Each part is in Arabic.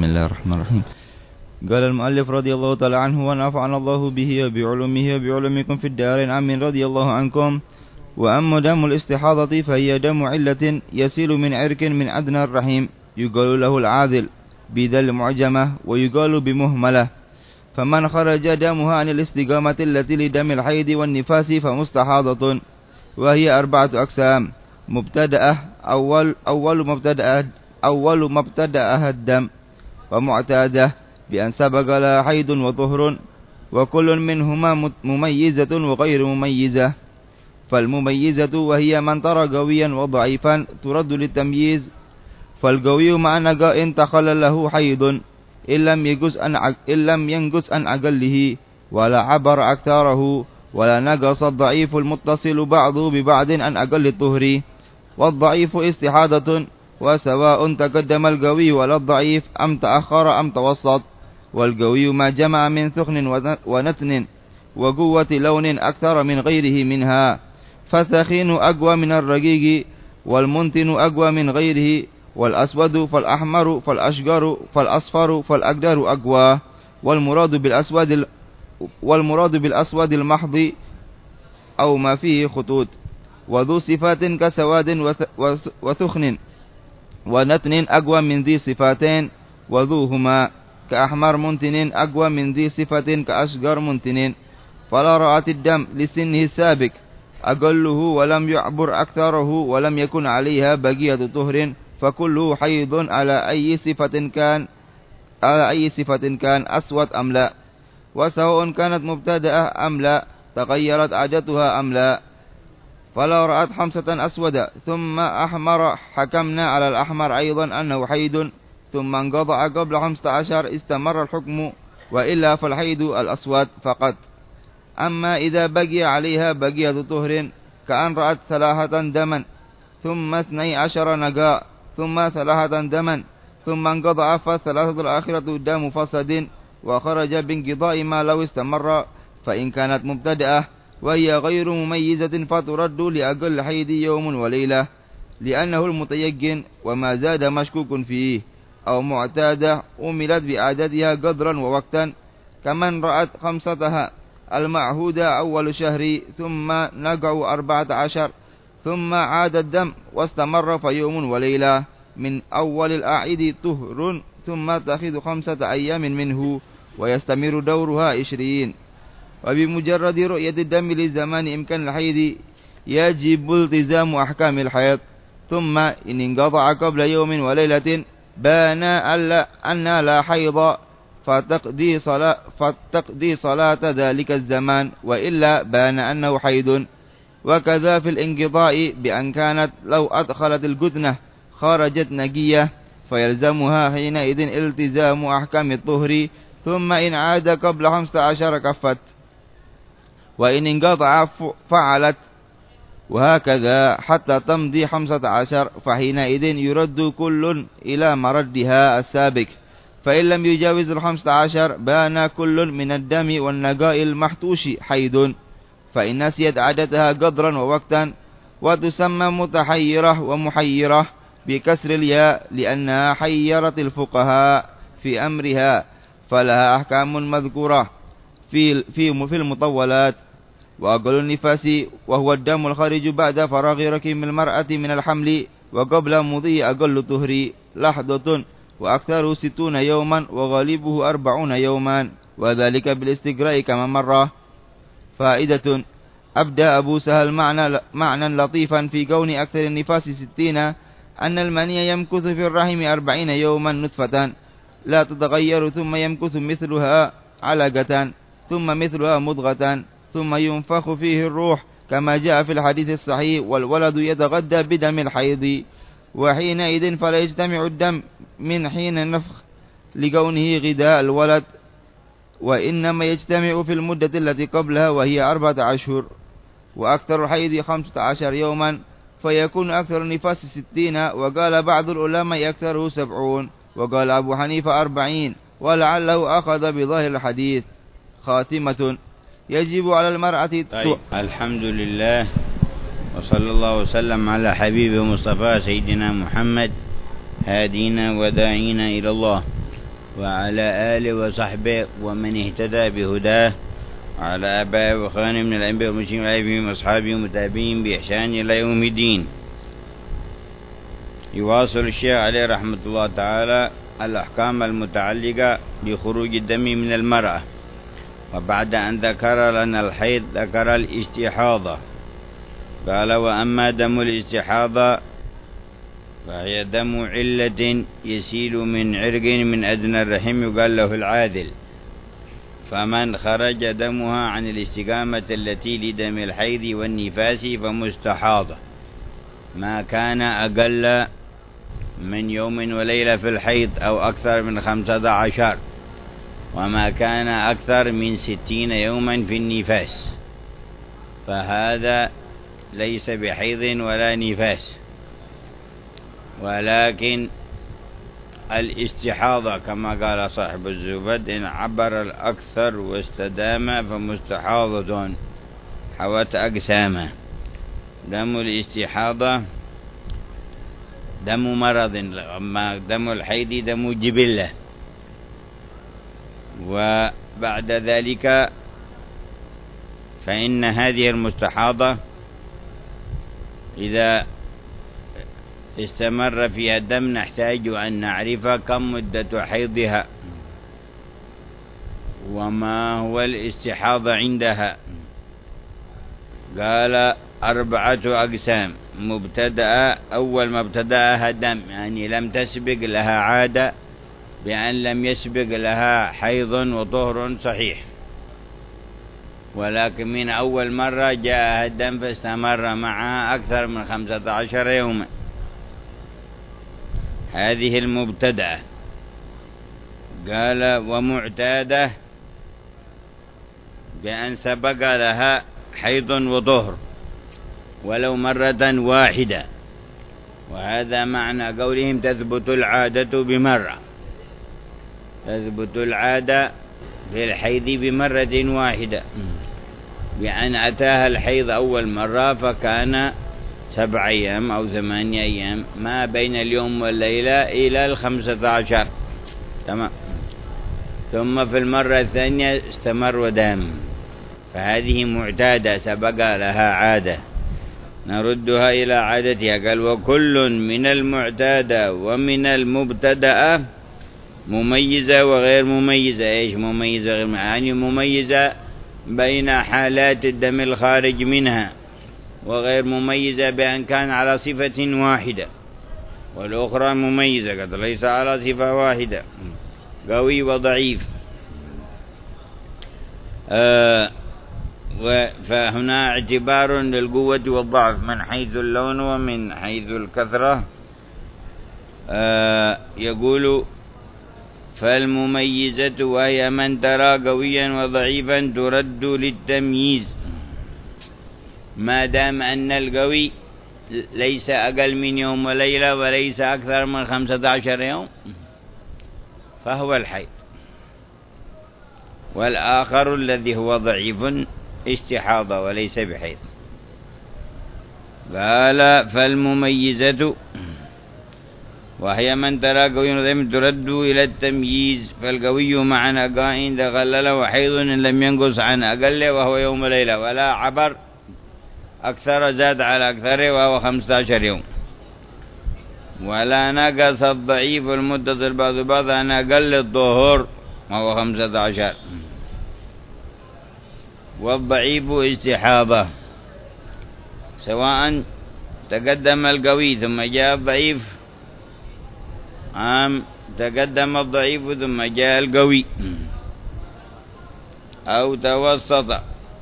بسم الله الرحمن الرحيم. قال المؤلف رضي الله تعالى عنه ونفعنا الله به وبعلومه وبعلومكم في الدارين. آمين. رضي الله عنكم. وأما دم الاستحاضة فهي دم علة يسيل من عرق من أدنى الرحيم، يقال له العاذل بذا المعجمة، ويقال بمهملة. فمن خرج دمها عن الاستقامة التي لدم الحيض والنفاس فمستحاضة، وهي 4 أقسام: مبتدأة أول مبتدأها الدم، ومعتادة بأن سبق لها حيض وطهر، وكل منهما مميزة وغير مميزة. فالمميزة وهي من ترى قويا وضعيفا ترد للتمييز. فالقوي مع نقاء تخلل له حيض إن لم ينقص عن أقله ولا عبر أكثاره، ولا نقص الضعيف المتصل بعضه ببعض عن أقل الطهر. والضعيف استحاضة، وسواء تقدم القوي ولا الضعيف أم تأخر أم توسط. والقوي ما جمع من ثخن ونتن وقوة لون أكثر من غيره منها، فالثخين أقوى من الرقيق، والمنتن أقوى من غيره، والأسود فالأحمر فالأشقر فالأصفر فالأقدر أقوى. والمراد بالأسود المحض أو ما فيه خطوط، وذو صفات كسواد وثخن ونتن أقوى من ذي صفاتين، وذوهما كأحمر منتن أقوى من ذي صفة كأشقر منتن. فلا رأت الدم لسنه السابق أقله ولم يعبر أكثره ولم يكن عليها بقية طهر، فكله حيض على أي صفة كان أسود أم لا، وسواء كانت مبتدأة أم لا، تغيرت عادتها أم لا. فلو رأت حمسة أسود ثم أحمر حكمنا على الأحمر أيضا أنه حيض، ثم انقضى قبل 15 استمر الحكم، وإلا فالحيض الأسود فقط. أما إذا بقي عليها بقية طهر، كأن رأت 3 دما ثم 12 نقاء ثم 3 دما ثم انقضى، فالثلاثة الآخرة دم فسد، وخرج بانقضاء ما لو استمر. فإن كانت مبتدأة وهي غير مميزة فترد لأقل حيض يوم وليلة، لأنه المتيقن، وما زاد مشكوك فيه. أو معتادة أملت بعادتها قدرا ووقتا، كمن رأت خمستها المعهودة أول شهر ثم نقع 14 ثم عاد الدم واستمر فيوم وليلة من أول الأعيد طهر، ثم تأخذ 5 أيام منه ويستمر دورها 20. وبمجرد رؤية الدم لزمان إمكان الحيض يجب التزام أحكام الحيض. ثم إن انقطع قبل يوم وليلة بان أن لا حيض فتقضي صلاة ذلك الزمان، وإلا بان أنه حيض. وكذا في الانقضاء بأن كانت لو أدخلت القدنة خرجت نقية، فيلزمها حينئذ التزام أحكام الطهر. ثم إن عاد قبل 15 كفت، وإن انقطع فعلت، وهكذا حتى تمضي 15، فحينئذ يرد كل إلى مردها السابق. فإن لم يجاوز 15 بان كل من الدم والنقاء المحتوش حيض. فإن نسيت عادتها قدرا ووقتا، وتسمى متحيرة ومحيرة بكسر الياء، لأنها حيرت الفقهاء في أمرها، فلها أحكام مذكورة في المطولات. وأقل النفاس وهو الدم الخارج بعد فراغ ركيم المرأة من الحمل وقبل مضي أقل طهر لحظة، وأكثره 60 يوما وغالبه 40 يوما، وذلك بالاستقراء كما مر. فائدة: أبدى أبو سهل معنى لطيفا في كون أكثر النفاس 60، أن المني يمكث في الرحم 40 يوما نطفة لا تتغير، ثم يمكث مثلها علقة، ثم مثلها مضغة، ثم ينفخ فيه الروح كما جاء في الحديث الصحيح، والولد يتغذى بدم الحيض، وحينئذ فلا يجتمع الدم من حين النفخ لكونه غذاء الولد، وإنما يجتمع في المدة التي قبلها وهي 4 أشهر. وأكثر الحيض 15 يوما، فيكون أكثر النفاس 60. وقال بعض العلماء أكثره 70، وقال أبو حنيفة 40، ولعله أخذ بظاهر الحديث. خاتمة: يجب على المرأة طيب، الحمد لله، وصلى الله وسلم على حبيبه مصطفى سيدنا محمد هادينا وداعينا إلى الله. وعلى آله وصحبه ومن اهتدى بهداه، وعلى آبائه وإخوانه من الأنبياء والمرسلين وآبائهم وأصحابهم ومتابعين بإحسان إلى يوم الدين. يواصل الشيخ عليه رحمة الله تعالى الأحكام المتعلقة بخروج الدم من المرأة، وبعد أن ذكر لنا الحيض ذكر الاستحاضة. قال: وأما دم الاستحاضة فهي دم علة يسيل من عرق من أدنى الرحم يقال له العاذل، فمن خرج دمها عن الاستقامة التي لدم الحيض والنفاس فمستحاضة، ما كان أقل من يوم وليلة في الحيض أو أكثر من 15، وما كان أكثر من 60 يوما في النفاس، فهذا ليس بحيض ولا نفاس، ولكن الاستحاضة كما قال صاحب الزبد: إن عبر الأكثر واستدام فمستحاضة حوت أقسامه. دم الاستحاضة دم مرض، أما دم الحيض دم جبلة. وبعد ذلك فإن هذه المستحاضة إذا استمر فيها الدم نحتاج أن نعرف كم مدة حيضها وما هو الاستحاضة عندها. قال: 4 أقسام. مبتدأ، أول ما ابتدأها دم يعني لم تسبق لها عادة، بأن لم يسبق لها حيض وطهر صحيح، ولكن من أول مرة جاءها الدم فاستمر معها أكثر من 15 يوما، هذه المبتدأة. قال: ومعتادة بأن سبق لها حيض وطهر ولو مرة واحدة، وهذا معنى قولهم تثبت العادة بمرة، تثبت العادة في الحيض بمرة واحدة، بأن أتاها الحيض أول مرة فكان 7 أيام أو 8 أيام ما بين اليوم والليلة إلى 15، تمام. ثم في المرة الثانية استمر ودام، فهذه معتادة سبق لها عادة، نردها إلى عادتها. قال: وكل من المعتادة ومن المبتدأة مميزة وغير مميزة. إيش مميزة غير؟ يعني مميزة بين حالات الدم الخارج منها، وغير مميزة بأن كان على صفة واحدة، والأخرى مميزة قد ليس على صفة واحدة، قوي وضعيف. فهنا اعتبار للقوة والضعف من حيث اللون ومن حيث الكثرة. يقول: فالمميزة وهي من ترى قويا وضعيفا ترد للتمييز، ما دام أن القوي ليس أقل من يوم وليلة وليس أكثر من 15 يوم فهو الحيض، والآخر الذي هو ضعيف استحاضة وليس بحيض. قال: فالمميزة وهي من ترى قوي وضعيف ترد إلى التمييز، فالقوي مع نقاء دخل له حيض إن لم ينقص عن أقل وهو يوم وليلة، ولا عبر أكثر زاد على أكثر وهو 15 يوم، ولا نقص الضعيف المدة البعض عن أقل الظهور وهو 15، والضعيف استحاضة، سواء تقدم القوي ثم جاء الضعيف تقدم الضعيف ثم جاء القوي، أو توسط.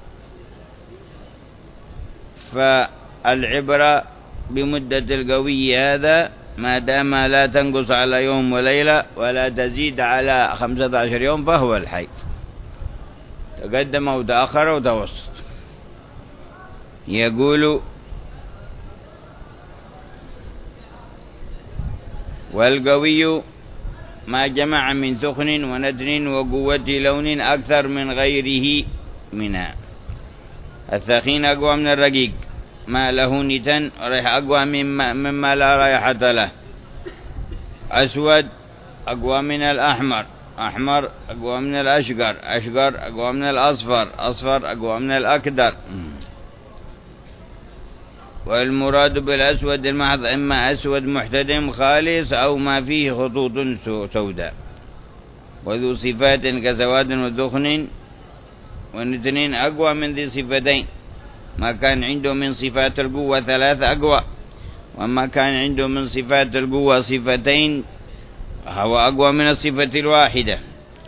فالعبرة بمدة القوي هذا ما دام لا تنقص على يوم وليلة ولا تزيد على 15 يوم فهو الحيض، تقدم أو تأخر أو توسط. يقول: والقوي ما جمع من سخن وندر وقوة لون أكثر من غيره منها. الثخين أقوى من الرقيق، ما له نتن ريح أقوى مما لا رائحة له. أسود أقوى من الأحمر، أحمر أقوى من الأشقر، أشقر أقوى من الأصفر، أصفر أقوى من الأكدر. والمراد بالأسود المحض إما أسود محتدم خالص أو ما فيه خطوط سوداء، وذو صفات كسواد ودخن ونتنين أقوى من ذي صفتين، ما كان عنده من صفات القوة 3 أقوى، وما كان عنده من صفات القوة صفتين هو أقوى من الصفة الواحدة.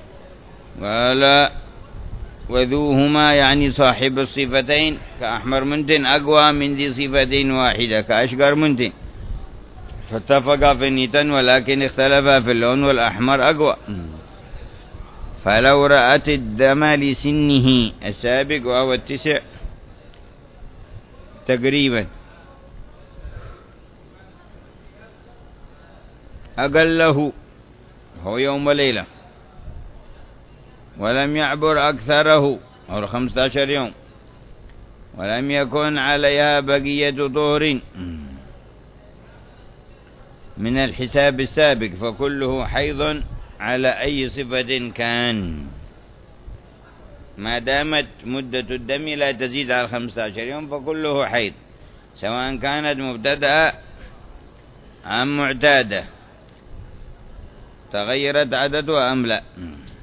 وذوهما يعني صاحب الصفتين كأحمر منتن أقوى من ذي صفتين واحدة كأشقر منتن، فاتفقا في النتن ولكن اختلفا في اللون، والأحمر أقوى. فلو رأت الدم لسنه السابق وهو 9 تقريبا أقله هو يوم وليلة، ولم يعبر أكثره أو 15 يوم، ولم يكن عليها بقية طهر من الحساب السابق، فكله حيض على أي صفة كان، ما دامت مدة الدم لا تزيد على 15 يوم فكله حيض، سواء كانت مبتدأة أم معتادة، تغيرت عددها أم لا.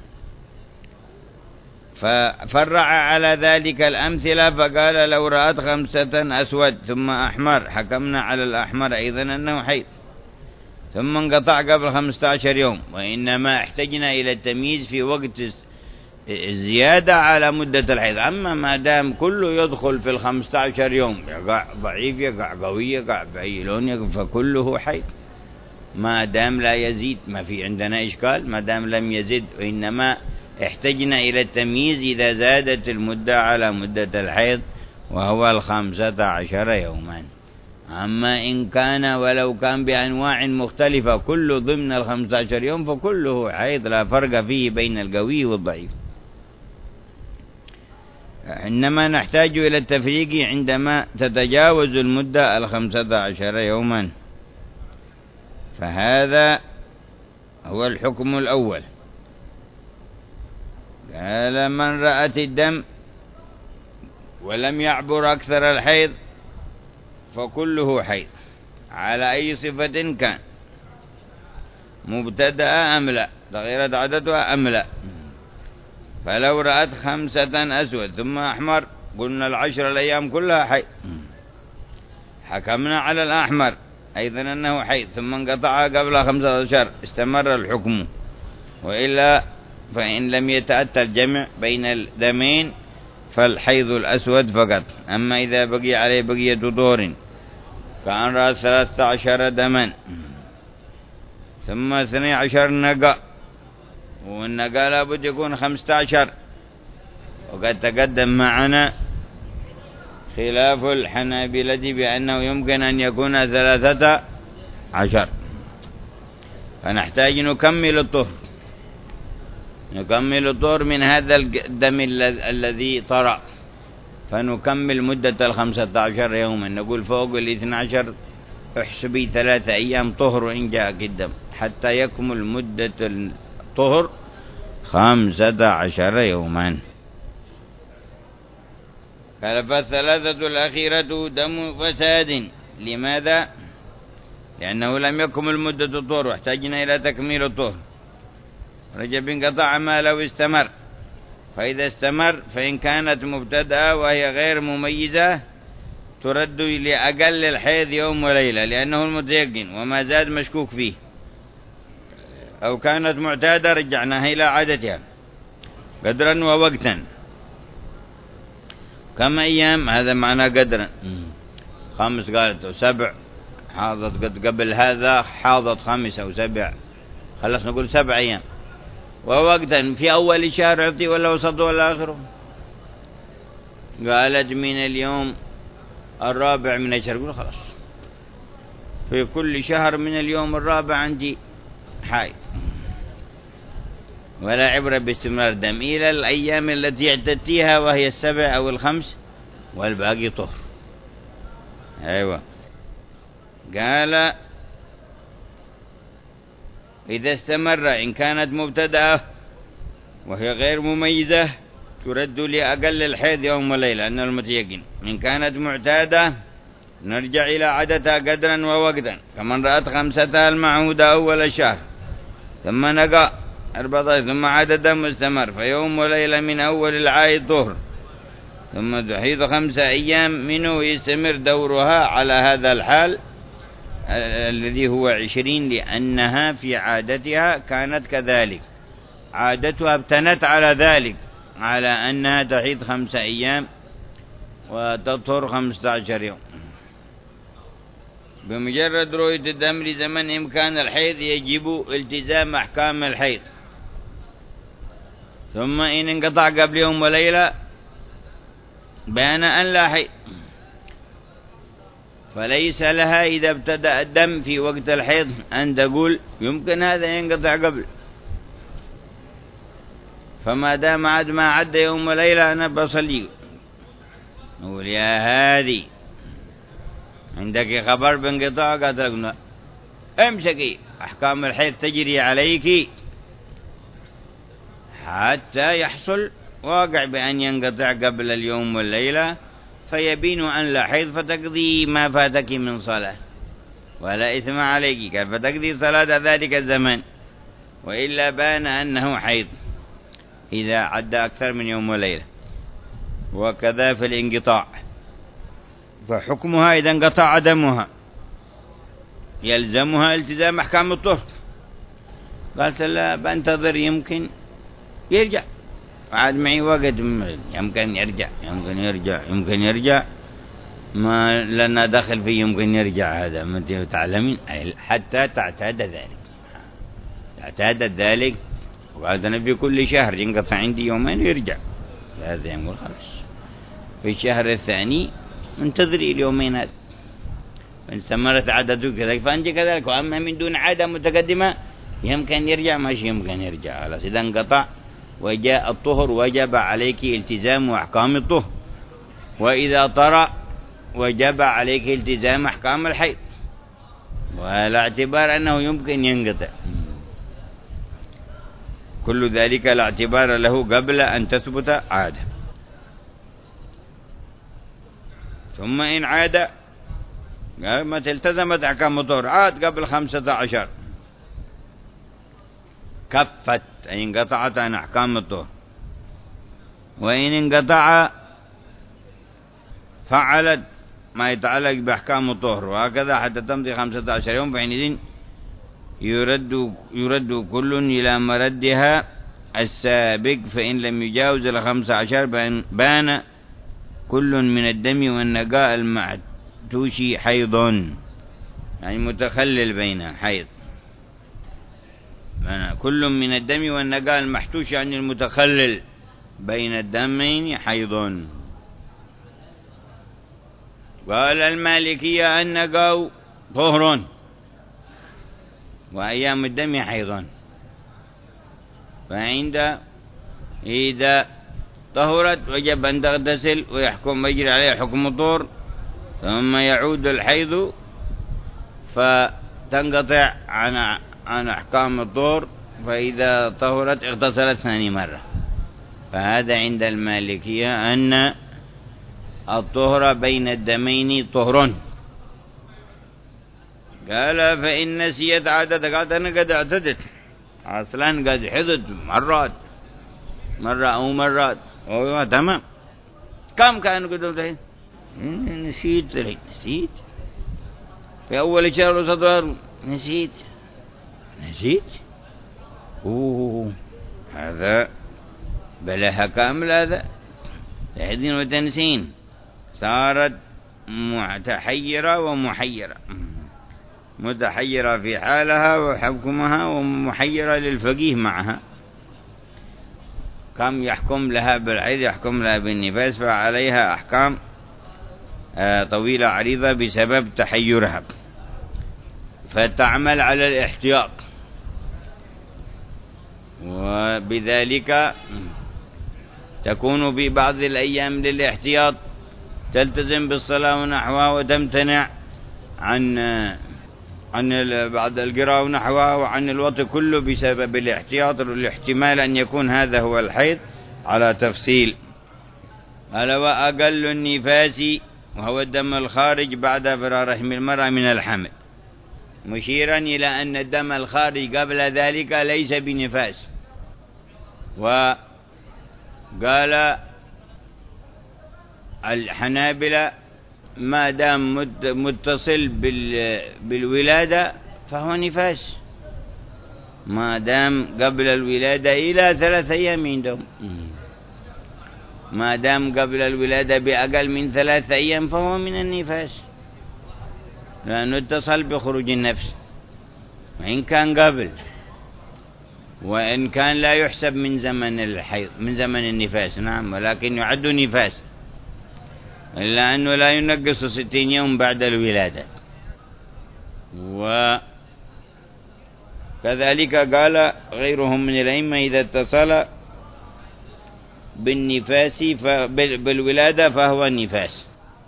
ففرع على ذلك الأمثلة فقال لو رأت 5 أسود ثم أحمر حكمنا على الأحمر أيضا أنه حيض، ثم انقطع قبل 15 يوم، وإنما احتجنا إلى التمييز في وقت الزيادة على مدة الحيض. أما ما دام كله يدخل في 15 يوم، يقع ضعيف يقع قوي يقع بأي لون فكله حيض، ما دام لا يزيد، ما في عندنا إشكال ما دام لم يزد، وإنما احتجنا إلى التمييز إذا زادت المدة على مدة الحيض وهو 15 يوما. أما إن كان ولو كان بأنواع مختلفة كله ضمن 15 يوم فكله حيض، لا فرق فيه بين القوي والضعيف، إنما نحتاج إلى التفريق عندما تتجاوز المدة 15 يوما. فهذا هو الحكم الأول. قال من رأت الدم ولم يعبر أكثر الحيض فكله حيض على أي صفة كان، مبتدأ أم لا، تغيرت عددها أم لا. فلو رأت 5 أسود ثم أحمر قلنا 10 الأيام كلها حيض، حكمنا على الأحمر أيضا أنه حيض، ثم انقطع قبل 15 استمر الحكم، وإلا فإن لم يتأتى الجمع بين الدمين فالحيض الأسود فقط. أما إذا بقي عليه بقية طهور كأن رأى 13 دما ثم 12 نقا، والنقا لابد يكون 15، وقد تقدم معنا خلاف الحنابلة بأنه يمكن أن يكون 13، فنحتاج نكمل الطهر من هذا الدم الذي طرأ، فنكمل مدة 15 يوما، نقول فوق 12 احسبي 3 أيام طهر إن جاءك الدم حتى يكمل مدة الطهر 15 يوما. قال فالثلاثة الأخيرة دم فساد. لماذا؟ لأنه لم يكمل مدة الطهر واحتاجنا إلى تكميل الطهر. رجب انقطع ما لو استمر، فإذا استمر فإن كانت مبتدأة وهي غير مميزة ترد لأقل الحيض يوم وليلة لأنه المتيقن وما زاد مشكوك فيه، أو كانت معتادة رجعناها إلى عادتها قدرا ووقتا. كم أيام؟ هذا معنى قدرا. 5 قالت 7 حاضت قد قبل هذا حاضت 5 أو 7، خلص نقول 7 أيام. ووقتا في أول الشهر عطي ولا وسط ولا آخره؟ قالت من اليوم 4 من الشهر، قول خلاص في كل شهر من اليوم 4 عندي حائض، ولا عبرة باستمرار دم إلى الأيام التي اعتدتها وهي 7 أو 5 والباقي طهر. أيوة. قال إذا استمر إن كانت مبتدأة وهي غير مميزة ترد لأقل الحيض يوم وليلة أن المتيقن. إن كانت معتادة نرجع إلى عادتها قدرا ووقتا، كمن رأت خمستها المعهودة أول الشهر ثم نقى 14 ثم عاد دم مستمر فيوم وليلة من أول العائد ظهر ثم تحيض 5 أيام منه يستمر دورها على هذا الحال الذي هو 20 لأنها في عادتها كانت كذلك، عادتها ابتنت على ذلك، على أنها تحيض 5 أيام وتطهر 15 يوم. بمجرد رؤية الدم لزمن إمكان الحيض يجب التزام أحكام الحيض. ثم إن انقطع قبل يوم وليلة بان أن لا حيض، فليس لها إذا ابتدأ الدم في وقت الحيض أن تقول يمكن هذا ينقطع قبل، فما دام عد ما عد يوم وليلة أنا بصلي. نقول يا هذه عندك خبر بانقطاع؟ قالت لك امسكي أحكام الحيض تجري عليك حتى يحصل واقع بأن ينقطع قبل اليوم والليلة فيبين أن لا حيض فتقضي ما فاتك من صلاة ولا إثم عليك، كيف تقضي صلاة ذلك الزمان، وإلا بان أنه حيض إذا عد أكثر من يوم وليلة. وكذا في الانقطاع، فحكمها إذا انقطع دمها يلزمها التزام أحكام الطهر. قالت لا بنتظر يمكن يرجع، عاد معي وقت يمكن يرجع ما لنا دخل فيه، يمكن يرجع هذا ما تعلمين حتى تعتاد ذلك. وقالت أنا في كل شهر ينقطع عندي يومين يرجع، هذا يقول خلاص في الشهر الثاني انتظري اليومين هذا، فإن استمرت عادته كذلك فأنت كذلك. وأما من دون عادة متقدمة يمكن يرجع، ماشي يمكن يرجع، خلاص إذا انقطع وجاء الطهر وجب عليك التزام أحكام الطهر، وإذا طرأ وجب عليك التزام أحكام الحيض، وعلى اعتبار أنه يمكن ينقطع. كل ذلك لا اعتبار له قبل أن تثبت عادة. ثم إن عاد ما التزمت أحكام الطهر عاد قبل 15 كفت، أي انقطعت عن أحكام الطهر. وإن انقطع فعلت ما يتعلق بأحكام الطهر، وهكذا حتى تمضي 15 يوم، فحينئذ يرد كل إلى مردها السابق، فإن لم يجاوز 15 بان كل من الدم والنقاء المعتوش حيض، يعني متخلل بين حيض. كل من الدم والنقاء المحتوش يعني المتخلل بين الدمين حيض. قال المالكية النقاء طهر وأيام الدم حيض، فعند إذا طهرت وجب أن تغتسل ويحكم يجري عليها حكم الطهر، ثم يعود الحيض فتنقطع عن أحكام الطهر، فإذا طهرت اغتسلت ثاني مرة. فهذا عند المالكية أن الطهر بين الدمين طهر. قال فإن نسيت عادتك، قالت أنا قد اعتدت أصلا، قد حضت مرة أو مرات، تمام. كم كان قدام نسيت في أول شهر وصدر نسيت هذا بلها كامل، هذا تحدين وتنسين، صارت متحيرة ومحيرة، متحيرة في حالها وحكمها ومحيرة للفقيه معها. كم يحكم لها بالعيد يحكم لها بالنفاس، فعليها أحكام طويلة عريضة بسبب تحيرها، فتعمل على الاحتياط، وبذلك تكون في بعض الأيام عن بعض القراءة ونحوها وعن الوطء كله بسبب الاحتياط والاحتمال أن يكون هذا هو الحيض على تفصيل. قال وأقل النفاس وهو الدم الخارج بعد فرار رحم المرأة من الحمل، مشيرا إلى أن الدم الخارج قبل ذلك ليس بنفاس. وقال الحنابلة ما دام متصل بالولادة فهو نفاس، ما دام قبل الولادة إلى 3 أيام عندهم، ما دام قبل الولادة بأقل من 3 أيام فهو من النفاس، لأنه اتصل بخروج النفس، وإن كان قبل، وإن كان لا يحسب من زمن الحيض من زمن النفاس، نعم، ولكن يعد نفاس، إلا أنه لا ينقص 60 يوم بعد الولادة. وكذلك قال غيرهم من الأئمة إذا اتصل بالنفاس بالولادة فهو النفاس.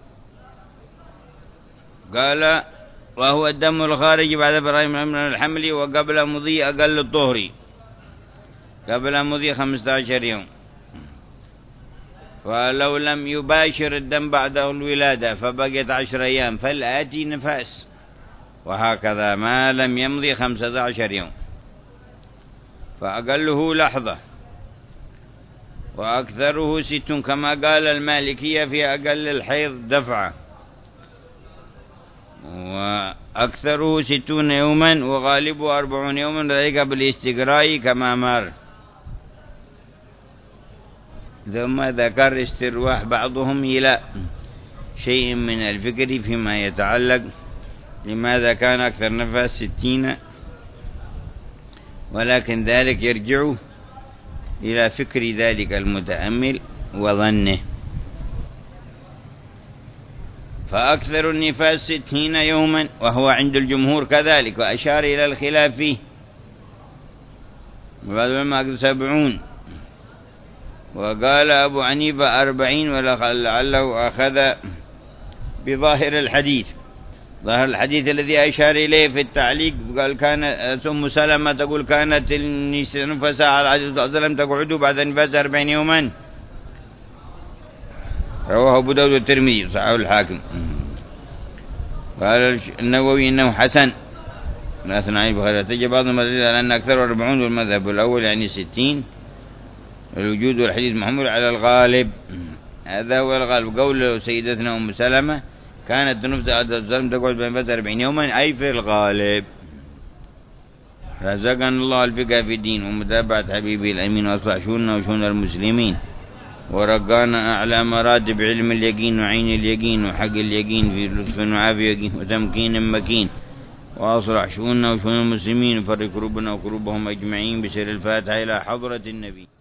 قال وهو الدم الخارج بعد فرار من الحمل وقبل مضي أقل الطهر، قبل مضي 15 يوم. ولو لم يباشر الدم بعد الولادة فبقيت 10 أيام فالآتي نفاس، وهكذا ما لم يمضي 15 يوم، فأقله لحظة وأكثره 6 كما قال المالكية في أقل الحيض دفعة، وأكثره 60 يوما وغالبه 40 يوما، ذلك بالاستقراء كما مر. ثم ذكر استرواح بعضهم إلى شيء من الفكر فيما يتعلق لماذا كان أكثر نفاس 60، ولكن ذلك يرجع إلى فكر ذلك المتأمل وظنه. فأكثر النفاس 60 يوما وهو عند الجمهور كذلك، وأشار إلى الخلاف فيه، وبعض العلماء 70، وقال أبو حنيفة 40، ولعله أخذ بظاهر الحديث، ظاهر الحديث الذي أشار إليه في التعليق. قال كان أم سلمة تقول كانت النفساء على عهد الرسول صلى الله عليه وسلم تقعد بعد النفاس 40 يوما، رواه أبو داود والترمذي صححه الحاكم. قال النووي إنه حسن من أثناء البخاري. تجب بعض المدلل على أن أكثر 40 والمذهب الأول يعني 60، الوجود والحديث محمول على الغالب، هذا هو الغالب. قول سيدتنا أم سلمة كانت نفس عهد الرسول تقعد بين فترة 40 يوما أي في الغالب. رزقنا الله الفقه في الدين ومتابعة حبيبه الأمين وأصلح شؤوننا وشؤون المسلمين، ورقانا أعلى مراتب علم اليقين وعين اليقين وحق اليقين في لطف وعافية يقين وتمكين مكين، وأصلح شؤوننا وشؤون المسلمين وفرق قلوبنا وقلوبهم أجمعين بسر الفاتحة إلى حضرة النبي.